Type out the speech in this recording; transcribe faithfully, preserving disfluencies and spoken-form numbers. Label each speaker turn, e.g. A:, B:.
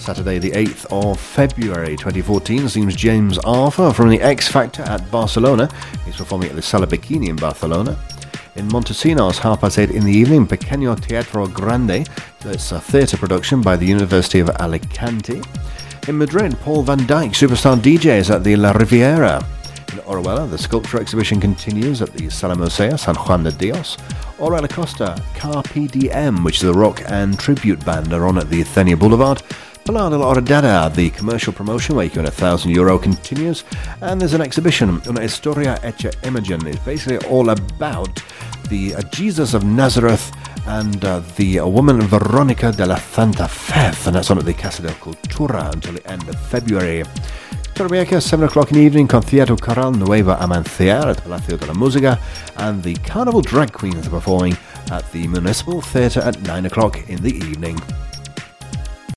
A: Saturday the eighth of February twenty fourteen sees James Arthur from the X Factor at Barcelona. He's performing at the Sala Bikini in Barcelona. In Montesinos, half past eight in the evening, Pequeño Teatro Grande. So it's a theatre production by the University of Alicante. In Madrid, Paul van Dyk, superstar D Js at the La Riviera. In Orihuela, the sculpture exhibition continues at the Sala Musea San Juan de Dios. Ora La Costa, Carpe Diem, which is a rock and tribute band, are on at the Athenia Boulevard. Pilar de la Horadada, the commercial promotion where you can win a thousand euro, continues. And there's an exhibition, Una Historia Hecha Imagen. It's basically all about the uh, Jesus of Nazareth and uh, the uh, woman Veronica de la Santa Fe, and that's on at the Casa del Cultura until the end of February. Torrevieja, seven o'clock in the evening, Concierto Coral Nueva Amanecer at Palacio de la Música, and the Carnival Drag Queens are performing at the Municipal Theatre at nine o'clock in the evening.